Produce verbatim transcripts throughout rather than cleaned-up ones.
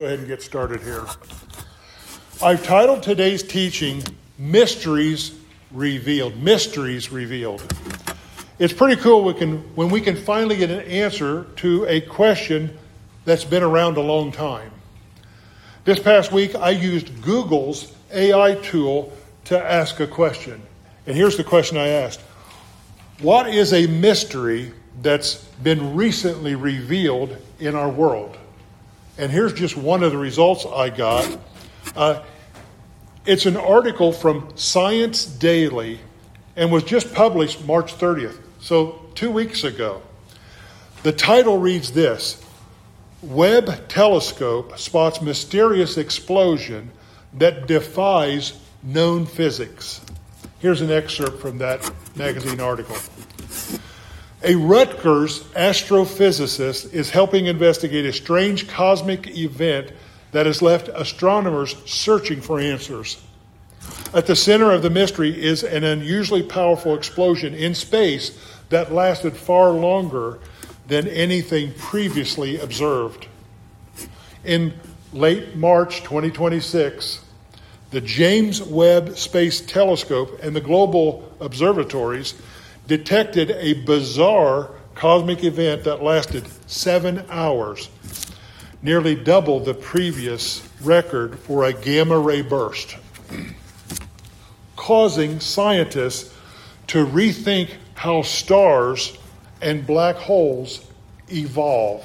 Go ahead and get started here. I've titled today's teaching, Mysteries Revealed. Mysteries Revealed. It's pretty cool we can, when we can finally get an answer to a question that's been around a long time. This past week, I used Google's A I tool to ask a question. And here's the question I asked. What is a mystery that's been recently revealed in our world? And here's just one of the results I got. Uh, it's an article from Science Daily and was just published March thirtieth, so two weeks ago. The title reads this: Webb telescope spots mysterious explosion that defies known physics. Here's an excerpt from that magazine article. A Rutgers astrophysicist is helping investigate a strange cosmic event that has left astronomers searching for answers. At the center of the mystery is an unusually powerful explosion in space that lasted far longer than anything previously observed. In late March twenty twenty-six, the James Webb Space Telescope and the global observatories detected a bizarre cosmic event that lasted seven hours, nearly double the previous record for a gamma ray burst, causing scientists to rethink how stars and black holes evolve.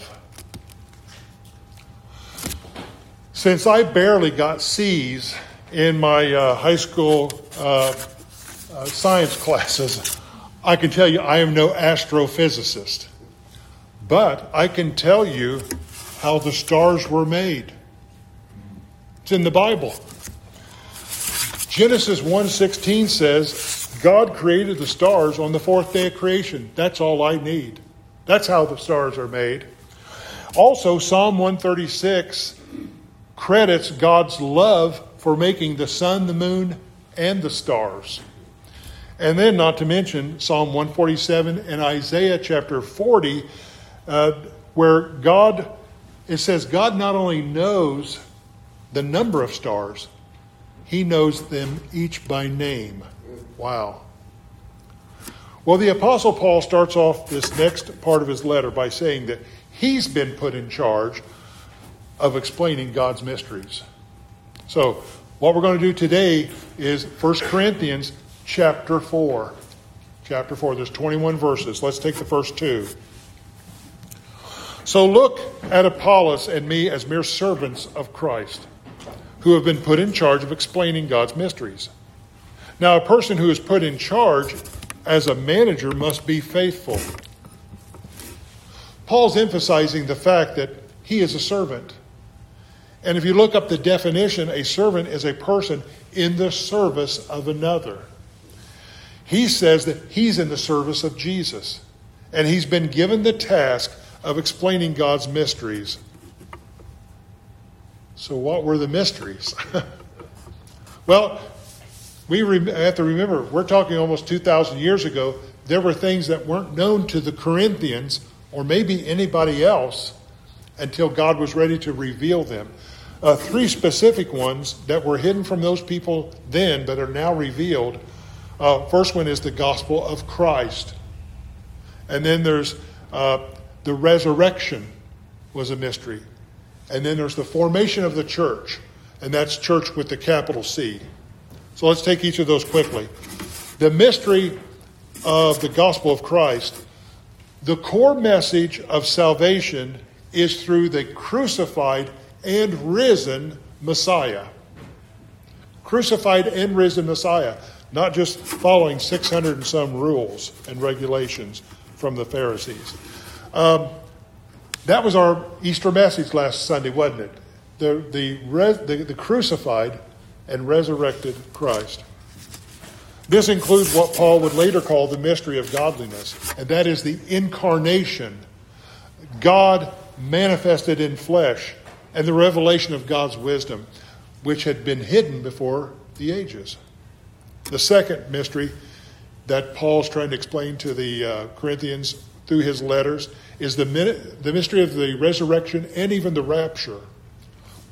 Since I barely got C's in my uh, high school uh, uh, science classes, I can tell you I am no astrophysicist, but I can tell you how the stars were made. It's in the Bible. Genesis one sixteen says, God created the stars on the fourth day of creation. That's all I need. That's how the stars are made. Also, Psalm one thirty-six credits God's love for making the sun, the moon, and the stars. And then, not to mention, Psalm one forty-seven and Isaiah chapter forty, uh, where God, it says, God not only knows the number of stars, He knows them each by name. Wow. Well, the Apostle Paul starts off this next part of his letter by saying that he's been put in charge of explaining God's mysteries. So, what we're going to do today is First Corinthians Chapter four. Chapter four. There's twenty-one verses. Let's take the first two. So look at Apollos and me as mere servants of Christ, who have been put in charge of explaining God's mysteries. Now, a person who is put in charge as a manager must be faithful. Paul's emphasizing the fact that he is a servant. And if you look up the definition, a servant is a person in the service of another. He says that he's in the service of Jesus, and he's been given the task of explaining God's mysteries. So what were the mysteries? Well, we re- have to remember, we're talking almost two thousand years ago. There were things that weren't known to the Corinthians, or maybe anybody else, until God was ready to reveal them. Uh, three specific ones that were hidden from those people then, but are now revealed. Uh, first one is the gospel of Christ. And then there's uh, the resurrection was a mystery. And then there's the formation of the church. And that's church with the capital C. So let's take each of those quickly. The mystery of the gospel of Christ. The core message of salvation is through the crucified and risen Messiah. Crucified and risen Messiah. Not just following six hundred and some rules and regulations from the Pharisees. Um, that was our Easter message last Sunday, wasn't it? The, the, res, the, the crucified and resurrected Christ. This includes what Paul would later call the mystery of godliness, and that is the incarnation, God manifested in flesh, and the revelation of God's wisdom, which had been hidden before the ages. The second mystery that Paul's trying to explain to the uh, Corinthians through his letters is the, the mystery of the resurrection and even the rapture.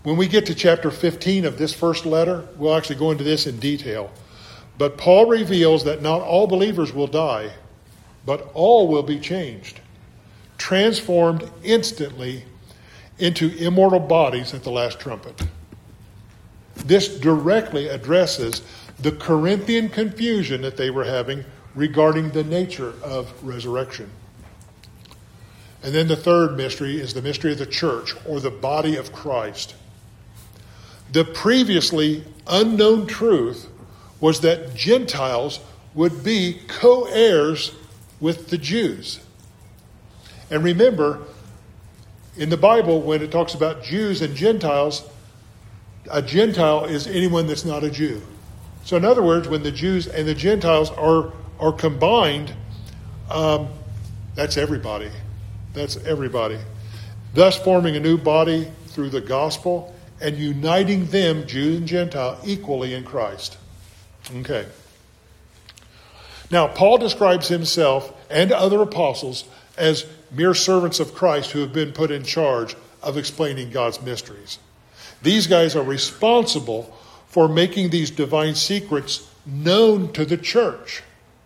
When we get to chapter fifteen of this first letter, we'll actually go into this in detail. But Paul reveals that not all believers will die, but all will be changed, transformed instantly into immortal bodies at the last trumpet. This directly addresses the Corinthian confusion that they were having regarding the nature of resurrection. And then the third mystery is the mystery of the church, or the body of Christ. The previously unknown truth was that Gentiles would be co-heirs with the Jews. And remember, in the Bible, when it talks about Jews and Gentiles, a Gentile is anyone that's not a Jew. So in other words, when the Jews and the Gentiles are, are combined, um, that's everybody. That's everybody. Thus forming a new body through the gospel and uniting them, Jew and Gentile, equally in Christ. Okay. Now, Paul describes himself and other apostles as mere servants of Christ who have been put in charge of explaining God's mysteries. These guys are responsible for making these divine secrets known to the church.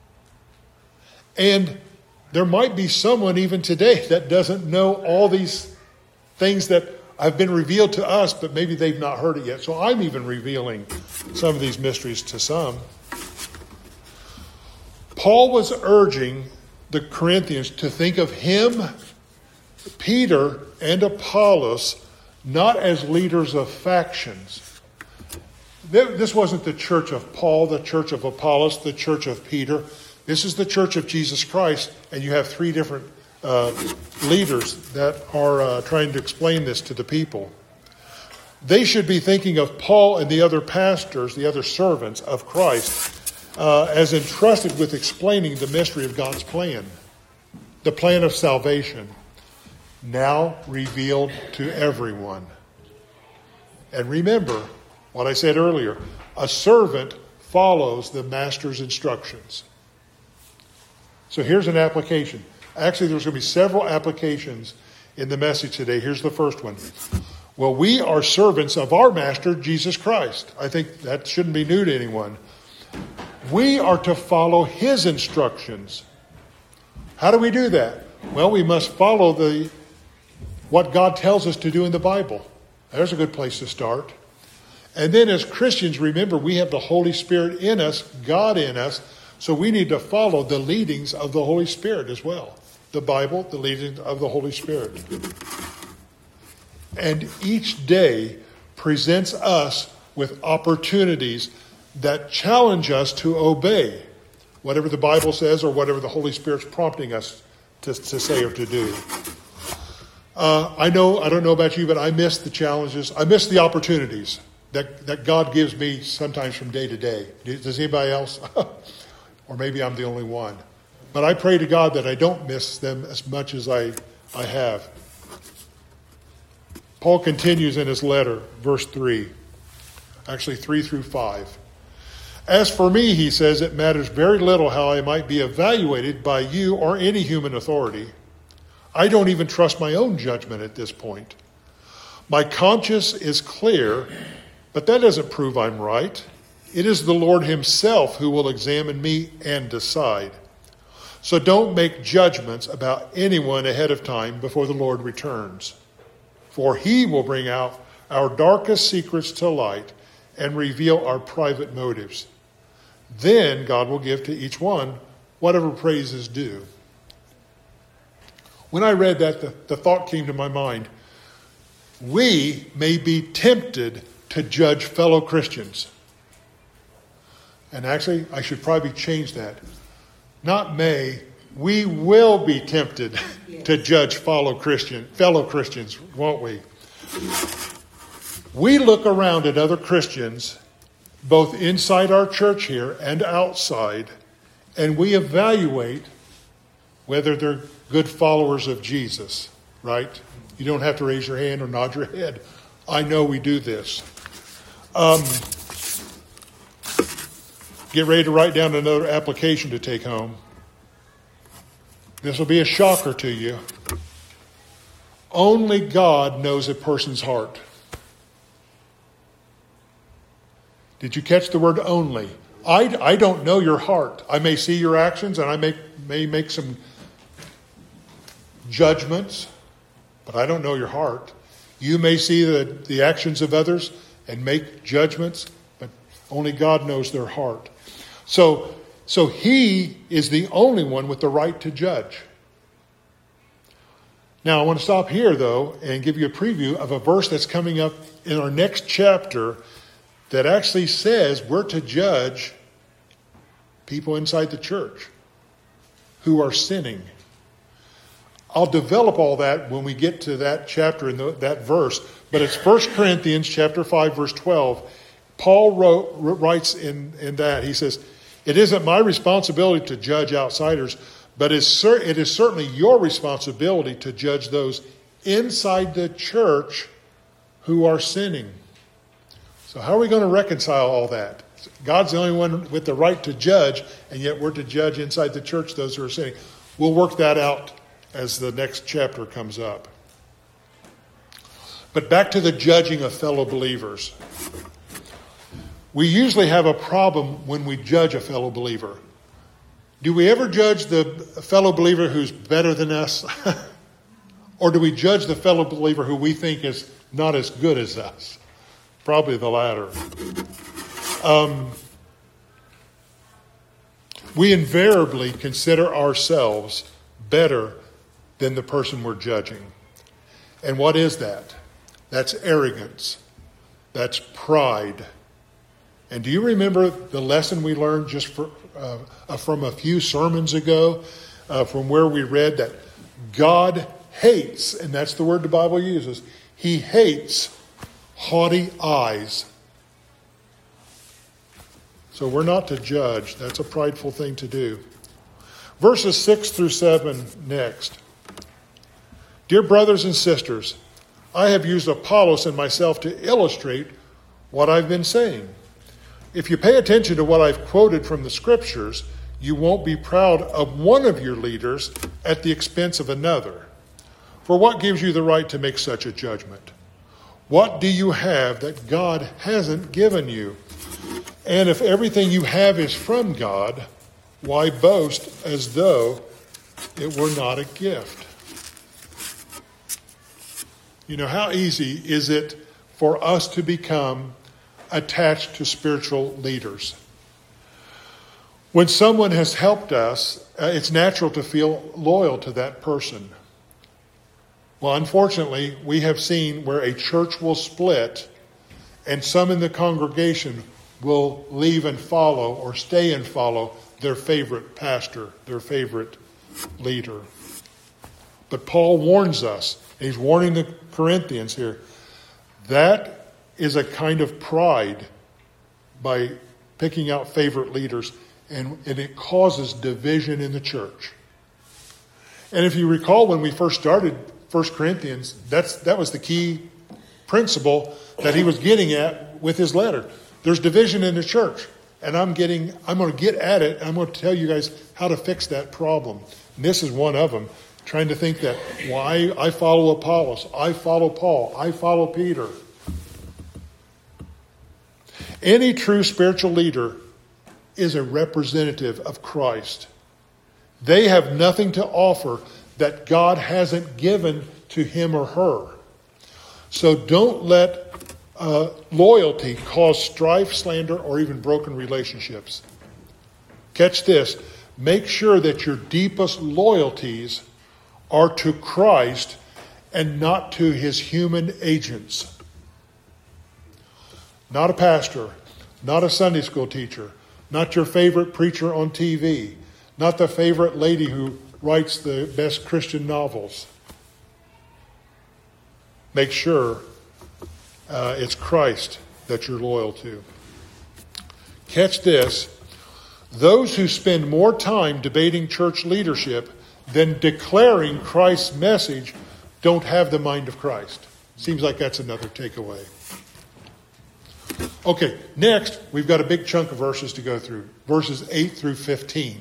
And there might be someone even today that doesn't know all these things that have been revealed to us, but maybe they've not heard it yet. So I'm even revealing some of these mysteries to some. Paul was urging the Corinthians to think of him, Peter, and Apollos not as leaders of factions. This wasn't the church of Paul, the church of Apollos, the church of Peter. This is the church of Jesus Christ, and you have three different uh, leaders that are uh, trying to explain this to the people. They should be thinking of Paul and the other pastors, the other servants of Christ, uh, as entrusted with explaining the mystery of God's plan, the plan of salvation, now revealed to everyone. And remember what I said earlier, a servant follows the master's instructions. So here's an application. Actually, there's going to be several applications in the message today. Here's the first one. Well, we are servants of our master, Jesus Christ. I think that shouldn't be new to anyone. We are to follow his instructions. How do we do that? Well, we must follow the what God tells us to do in the Bible. There's a good place to start. And then as Christians, remember, we have the Holy Spirit in us, God in us, so we need to follow the leadings of the Holy Spirit as well. The Bible, the leadings of the Holy Spirit. And each day presents us with opportunities that challenge us to obey whatever the Bible says or whatever the Holy Spirit's prompting us to, to say or to do. Uh, I know, I don't know about you, but I miss the challenges. I miss the opportunities that, that God gives me sometimes from day to day. Does anybody else? Or maybe I'm the only one. But I pray to God that I don't miss them as much as I, I have. Paul continues in his letter, verse three. Actually, three through five. As for me, he says, it matters very little how I might be evaluated by you or any human authority. I don't even trust my own judgment at this point. My conscience is clear, but that doesn't prove I'm right. It is the Lord himself who will examine me and decide. So don't make judgments about anyone ahead of time before the Lord returns. For he will bring out our darkest secrets to light and reveal our private motives. Then God will give to each one whatever praise is due. When I read that, the, the thought came to my mind. We may be tempted to judge fellow Christians. And actually, I should probably change that. Not may, we will be tempted yes. to judge fellow Christian, fellow Christians, won't we? We look around at other Christians, both inside our church here and outside, and we evaluate whether they're good followers of Jesus, right? You don't have to raise your hand or nod your head. I know we do this. Um, get ready to write down another application to take home. This will be a shocker to you. Only God knows a person's heart. Did you catch the word only? I, I don't know your heart. I may see your actions and I may, may make some judgments, but I don't know your heart. You may see the, the actions of others and make judgments, but only God knows their heart. So, so he is the only one with the right to judge. Now, I want to stop here, though, and give you a preview of a verse that's coming up in our next chapter that actually says we're to judge people inside the church who are sinning. I'll develop all that when we get to that chapter and that verse, but it's First Corinthians chapter five, verse twelve. Paul wrote, writes in, in that, he says, "It isn't my responsibility to judge outsiders, but it is certainly your responsibility to judge those inside the church who are sinning." So how are we going to reconcile all that? God's the only one with the right to judge, and yet we're to judge inside the church those who are sinning. We'll work that out as the next chapter comes up. But back to the judging of fellow believers. We usually have a problem when we judge a fellow believer. Do we ever judge the fellow believer who's better than us? Or do we judge the fellow believer who we think is not as good as us? Probably the latter. Um, we invariably consider ourselves better than the person we're judging. And what is that? That's arrogance. That's pride. And do you remember the lesson we learned just for, uh, uh, from a few sermons ago, uh, from where we read that God hates, and that's the word the Bible uses, he hates haughty eyes. So we're not to judge. That's a prideful thing to do. Verses six through seven next. "Dear brothers and sisters, I have used Apollos and myself to illustrate what I've been saying. If you pay attention to what I've quoted from the scriptures, you won't be proud of one of your leaders at the expense of another. For what gives you the right to make such a judgment? What do you have that God hasn't given you? And if everything you have is from God, why boast as though it were not a gift?" You know, how easy is it for us to become attached to spiritual leaders? When someone has helped us, uh, it's natural to feel loyal to that person. Well, unfortunately, we have seen where a church will split and some in the congregation will leave and follow or stay and follow their favorite pastor, their favorite leader. But Paul warns us, and he's warning the Corinthians here, that is a kind of pride by picking out favorite leaders, and, and it causes division in the church. And if you recall when we first started First Corinthians, that's that was the key principle that he was getting at with his letter. There's division in the church, and I'm getting I'm going to get at it. I'm going to tell you guys how to fix that problem. And this is one of them. Trying to think that, well, I, I follow Apollos, I follow Paul, I follow Peter. Any true spiritual leader is a representative of Christ. They have nothing to offer that God hasn't given to him or her. So don't let uh, loyalty cause strife, slander, or even broken relationships. Catch this. Make sure that your deepest loyalties are to Christ and not to his human agents. Not a pastor, not a Sunday school teacher, not your favorite preacher on T V, not the favorite lady who writes the best Christian novels. Make sure uh, it's Christ that you're loyal to. Catch this. Those who spend more time debating church leadership than declaring Christ's message don't have the mind of Christ. Seems like that's another takeaway. Okay, next we've got a big chunk of verses to go through. Verses eight through fifteen.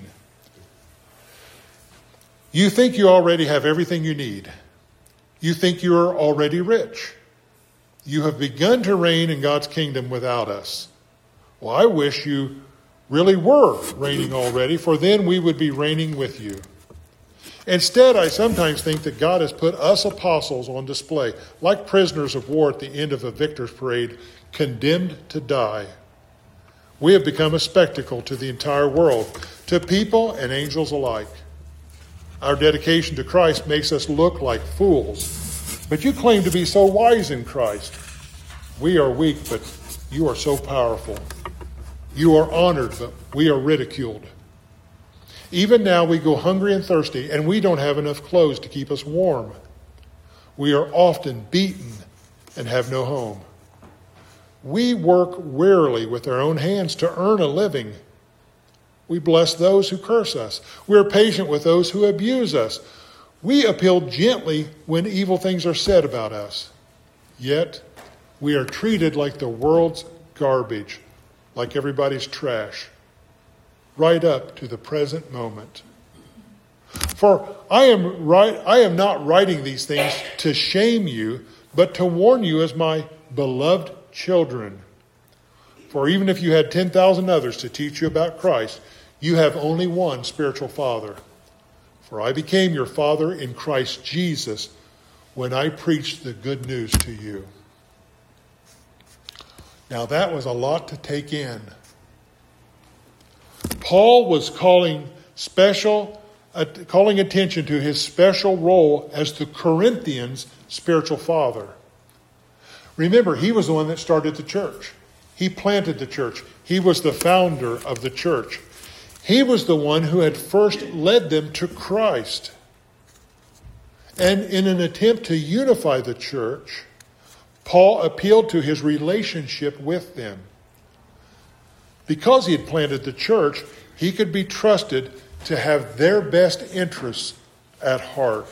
You think you already have everything you need. You think you are already rich. You have begun to reign in God's kingdom without us. Well, I wish you really were reigning already, for then we would be reigning with you. Instead, I sometimes think that God has put us apostles on display, like prisoners of war at the end of a victor's parade, condemned to die. We have become a spectacle to the entire world, to people and angels alike. Our dedication to Christ makes us look like fools. But you claim to be so wise in Christ. We are weak, but you are so powerful. You are honored, but we are ridiculed. Even now we go hungry and thirsty, and we don't have enough clothes to keep us warm. We are often beaten and have no home. We work wearily with our own hands to earn a living. We bless those who curse us. We are patient with those who abuse us. We appeal gently when evil things are said about us. Yet we are treated like the world's garbage, like everybody's trash, right up to the present moment. For I am right, I am not writing these things to shame you, but to warn you as my beloved children. For even if you had ten thousand others to teach you about Christ, you have only one spiritual father. For I became your father in Christ Jesus when I preached the good news to you. Now that was a lot to take in. Paul was calling special, uh, calling attention to his special role as the Corinthians' spiritual father. Remember, he was the one that started the church. He planted the church. He was the founder of the church. He was the one who had first led them to Christ. And in an attempt to unify the church, Paul appealed to his relationship with them. Because he had planted the church, he could be trusted to have their best interests at heart.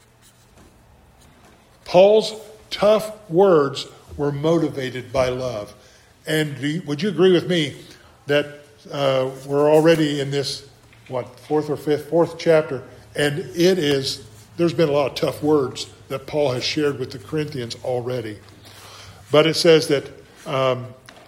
Paul's tough words were motivated by love. And do you, would you agree with me that uh, we're already in this, what, fourth or fifth, fourth chapter, and it is, there's been a lot of tough words that Paul has shared with the Corinthians already. But it says that um,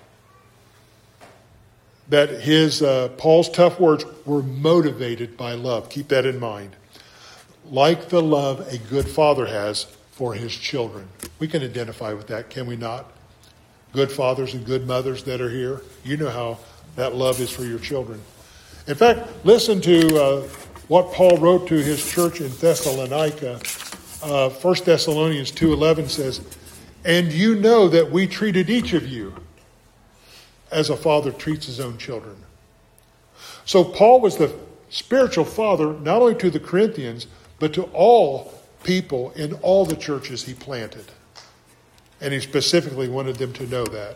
that his uh, Paul's tough words were motivated by love. Keep that in mind. Like the love a good father has for his children. We can identify with that, can we not? Good fathers and good mothers that are here. You know how that love is for your children. In fact, listen to uh, what Paul wrote to his church in Thessalonica. Uh, First Thessalonians two eleven says, "And you know that we treated each of you as a father treats his own children." So Paul was the spiritual father, not only to the Corinthians, but to all people in all the churches he planted. And he specifically wanted them to know that.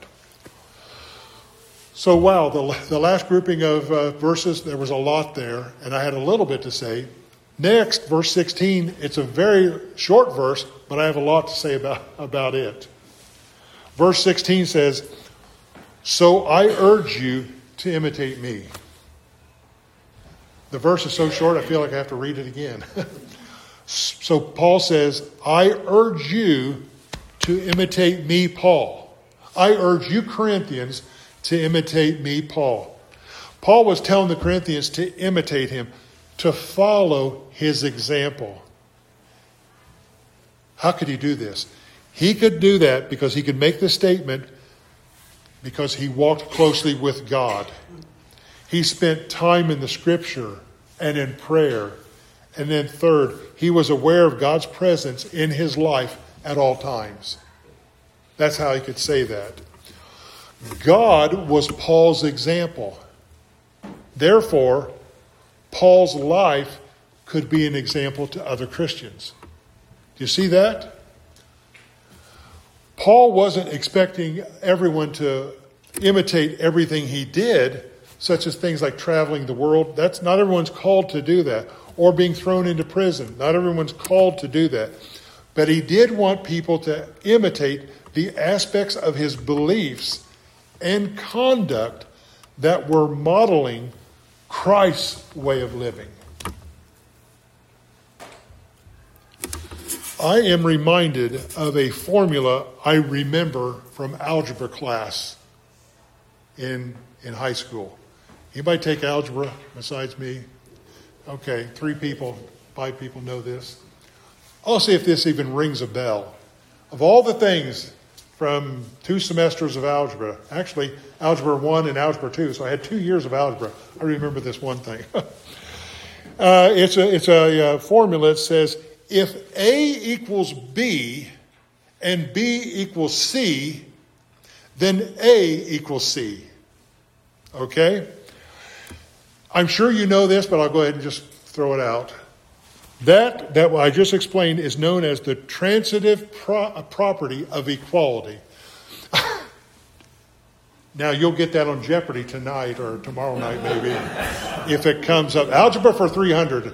So wow, the, the last grouping of uh, verses, there was a lot there, and I had a little bit to say. Next, verse sixteen, it's a very short verse, but I have a lot to say about, about it. Verse sixteen says, "So I urge you to imitate me." The verse is so short, I feel like I have to read it again. So Paul says, I urge you to imitate me, Paul. I urge you, Corinthians, to imitate me, Paul. Paul was telling the Corinthians to imitate him, to follow his example. How could he do this? He could do that because he could make the statement because he walked closely with God. He spent time in the Scripture and in prayer. And then third, he was aware of God's presence in his life at all times. That's how he could say that. God was Paul's example. Therefore, Paul's life could be an example to other Christians. Do you see that? Paul wasn't expecting everyone to imitate everything he did, such as things like traveling the world. That's not everyone's called to do that. Or being thrown into prison. Not everyone's called to do that. But he did want people to imitate the aspects of his beliefs and conduct that were modeling Christ's way of living. I am reminded of a formula I remember from algebra class. in, in high school? Anybody take algebra besides me? Okay, three people, five people know this. I'll see if this even rings a bell. Of all the things from two semesters of algebra, actually algebra one and algebra two, so I had two years of algebra. I remember this one thing. uh, it's a, it's a uh, formula that says if A equals B and B equals C, then A equals C. Okay? I'm sure you know this, but I'll go ahead and just throw it out. That, that what I just explained is known as the transitive pro- property of equality. Now, you'll get that on Jeopardy tonight or tomorrow night maybe, if it comes up. Algebra for three hundred.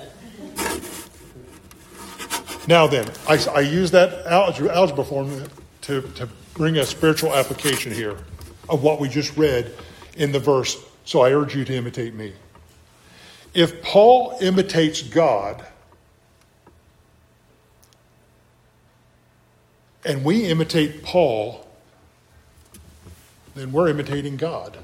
Now then, I, I use that algebra, algebra formula to, to bring a spiritual application here of what we just read in the verse. So I urge you to imitate me. If Paul imitates God, and we imitate Paul, then we're imitating God.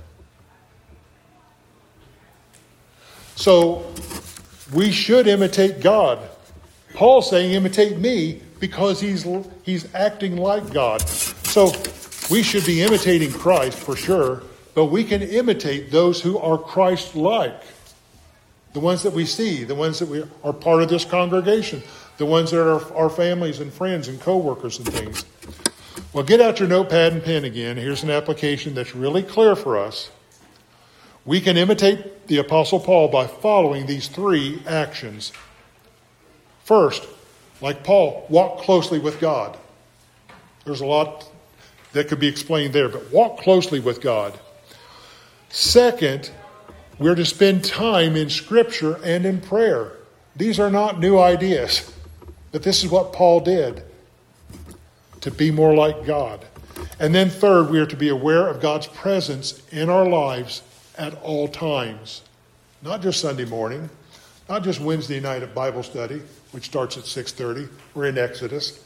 So we should imitate God. Paul's saying imitate me because he's he's acting like God. So we should be imitating Christ for sure, but we can imitate those who are Christ-like. The ones that we see, the ones that we are part of this congregation, the ones that are our families and friends and co-workers and things. Well, get out your notepad and pen again. Here's an application that's really clear for us. We can imitate the Apostle Paul by following these three actions. First, like Paul, walk closely with God. There's a lot that could be explained there, but walk closely with God. Second, we're to spend time in Scripture and in prayer. These are not new ideas, but this is what Paul did to be more like God. And then third, we are to be aware of God's presence in our lives at all times. Not just Sunday morning, not just Wednesday night at Bible study, which starts at six thirty. We're in Exodus.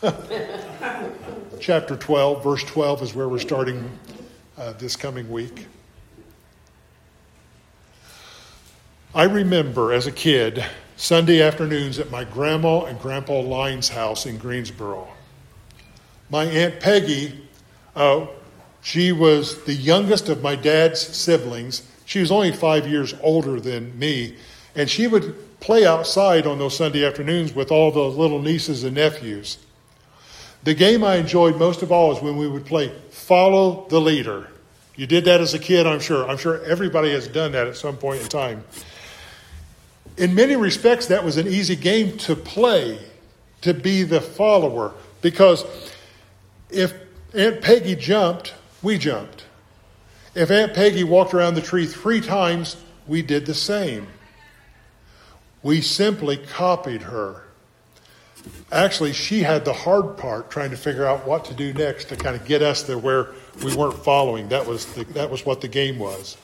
Chapter twelve, verse twelve is where we're starting uh, this coming week. I remember as a kid, Sunday afternoons at my grandma and grandpa Lyne's house in Greensboro. My Aunt Peggy, uh, she was the youngest of my dad's siblings. She was only five years older than me. And she would play outside on those Sunday afternoons with all the little nieces and nephews. The game I enjoyed most of all is when we would play Follow the Leader. You did that as a kid, I'm sure. I'm sure everybody has done that at some point in time. In many respects, that was an easy game to play, to be the follower. Because if Aunt Peggy jumped, we jumped. If Aunt Peggy walked around the tree three times, we did the same. We simply copied her. Actually, she had the hard part trying to figure out what to do next to kind of get us to where we weren't following. That was the, that was what the game was.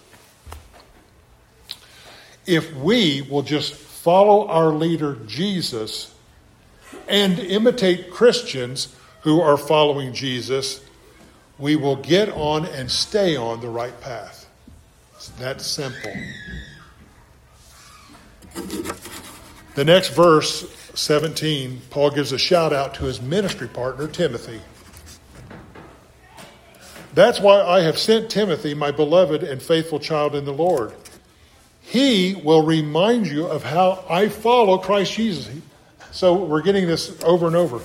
If we will just follow our leader, Jesus, and imitate Christians who are following Jesus, we will get on and stay on the right path. It's that simple. The next verse, seventeen, Paul gives a shout out to his ministry partner, Timothy. That's why I have sent Timothy, my beloved and faithful child in the Lord. He will remind you of how I follow Christ Jesus. So we're getting this over and over.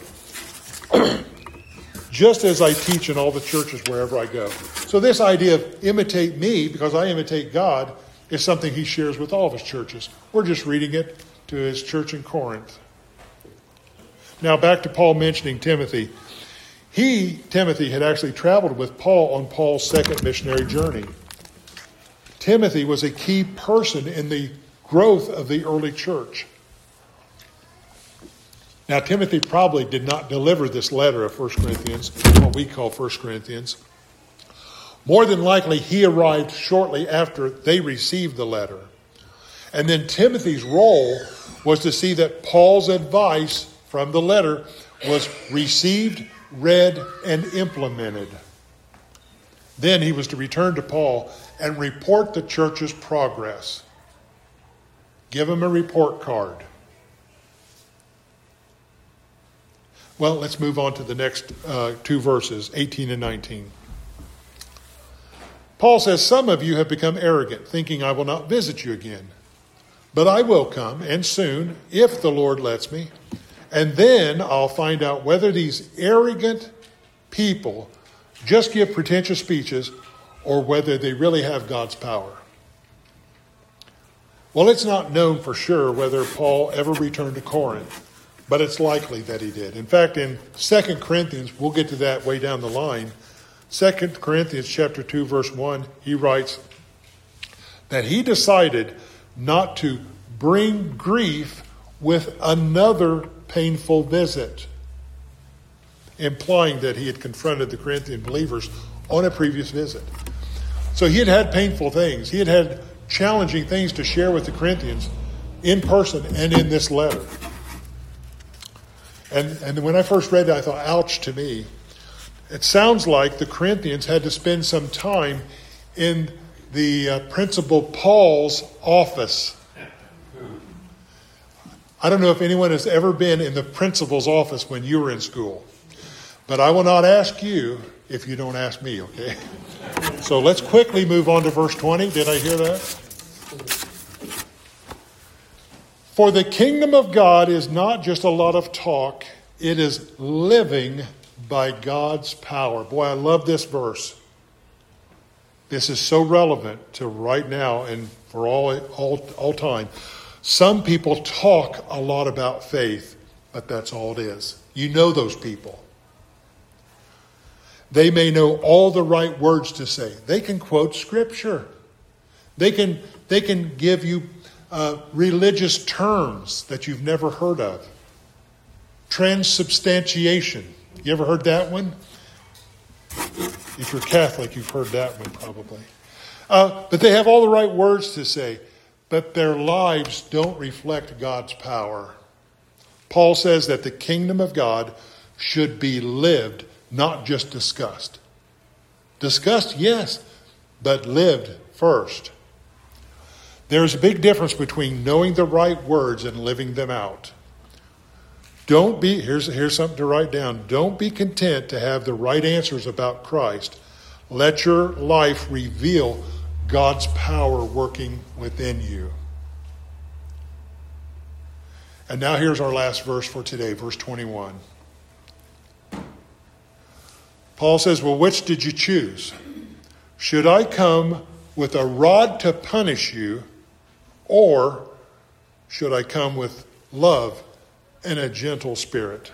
Just as I teach in all the churches wherever I go. So this idea of imitate me, because I imitate God, is something he shares with all of his churches. We're just reading it to his church in Corinth. Now back to Paul mentioning Timothy. He, Timothy, had actually traveled with Paul on Paul's second missionary journey. Timothy was a key person in the growth of the early church. Now, Timothy probably did not deliver this letter of First Corinthians, what we call First Corinthians. More than likely, he arrived shortly after they received the letter. And then Timothy's role was to see that Paul's advice from the letter was received, read, and implemented. Then he was to return to Paul and report the church's progress. Give him a report card. Well, let's move on to the next uh, two verses, eighteen and nineteen. Paul says, some of you have become arrogant, thinking I will not visit you again. But I will come, and soon, if the Lord lets me. And then I'll find out whether these arrogant people just give pretentious speeches or whether they really have God's power. Well, it's not known for sure whether Paul ever returned to Corinth, but it's likely that he did. In fact, in Second Corinthians, we'll get to that way down the line, Second Corinthians chapter two, verse one, he writes that he decided not to bring grief with another painful visit, implying that he had confronted the Corinthian believers on a previous visit. So he had had painful things. He had had challenging things to share with the Corinthians in person and in this letter. And, and when I first read that, I thought, ouch to me. It sounds like the Corinthians had to spend some time in the uh, Principal Paul's office. I don't know if anyone has ever been in the principal's office when you were in school. But I will not ask you if you don't ask me, okay? So let's quickly move on to verse twenty. Did I hear that? For the kingdom of God is not just a lot of talk. It is living by God's power. Boy, I love this verse. This is so relevant to right now and for all, all, all time. Some people talk a lot about faith, but that's all it is. You know those people. They may know all the right words to say. They can quote scripture. They can, they can give you uh, religious terms that you've never heard of. Transubstantiation. You ever heard that one? If you're Catholic, you've heard that one probably. Uh, but they have all the right words to say, but their lives don't reflect God's power. Paul says that the kingdom of God should be lived, not just discussed. Discussed, yes, but lived first. There's a big difference between knowing the right words and living them out. Don't be, here's, here's something to write down. Don't be content to have the right answers about Christ. Let your life reveal God's power working within you. And now here's our last verse for today, verse twenty-one. Paul says, well, which did you choose? Should I come with a rod to punish you, or should I come with love and a gentle spirit?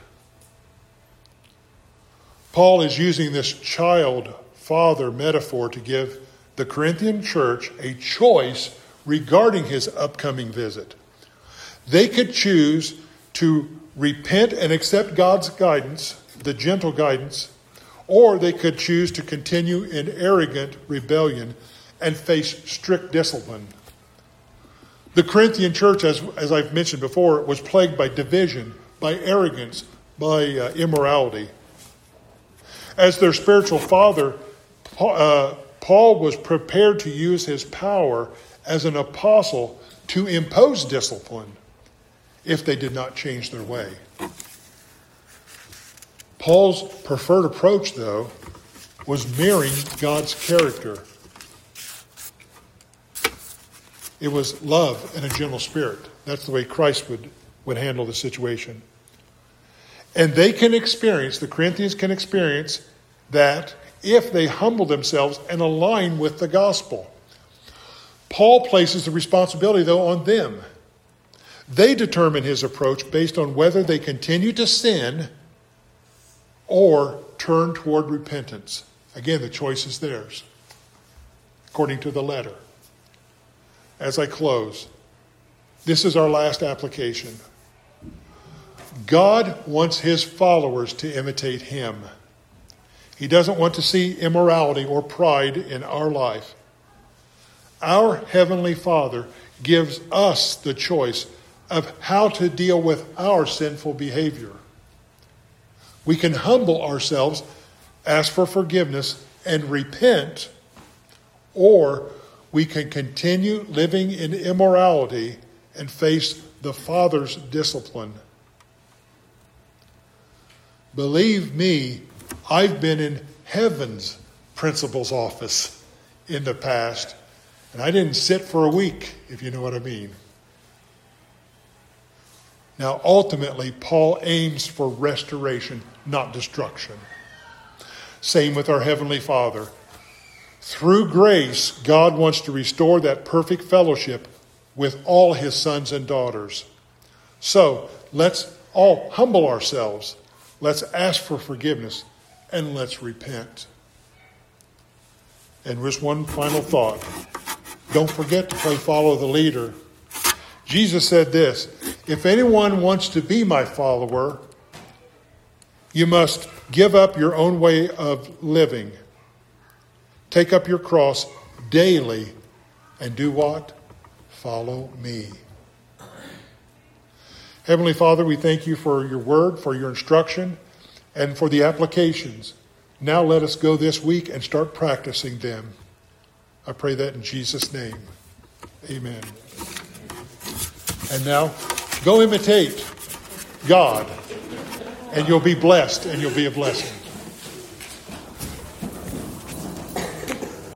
Paul is using this child-father metaphor to give the Corinthian church a choice regarding his upcoming visit. They could choose to repent and accept God's guidance, the gentle guidance, or they could choose to continue in arrogant rebellion and face strict discipline. The Corinthian church, as, as I've mentioned before, was plagued by division, by arrogance, by uh, immorality. As their spiritual father, Paul, uh, Paul was prepared to use his power as an apostle to impose discipline if they did not change their way. Paul's preferred approach, though, was mirroring God's character. It was love and a gentle spirit. That's the way Christ would, would handle the situation. And they can experience, the Corinthians can experience that if they humble themselves and align with the gospel. Paul places the responsibility, though, on them. They determine his approach based on whether they continue to sin or turn toward repentance. Again, the choice is theirs, according to the letter. As I close, this is our last application. God wants his followers to imitate him. He doesn't want to see immorality or pride in our life. Our Heavenly Father gives us the choice of how to deal with our sinful behavior. We can humble ourselves, ask for forgiveness, and repent, or we can continue living in immorality and face the Father's discipline. Believe me, I've been in heaven's principal's office in the past, and I didn't sit for a week, if you know what I mean. Now, ultimately, Paul aims for restoration, not destruction. Same with our Heavenly Father. Through grace, God wants to restore that perfect fellowship with all his sons and daughters. So, let's all humble ourselves. Let's ask for forgiveness, and let's repent. And just one final thought. Don't forget to play follow the leader. Jesus said this, if anyone wants to be my follower, you must give up your own way of living. Take up your cross daily and do what? Follow me. Heavenly Father, we thank you for your word, for your instruction, and for the applications. Now let us go this week and start practicing them. I pray that in Jesus' name. Amen. And now, go imitate God, and you'll be blessed, and you'll be a blessing.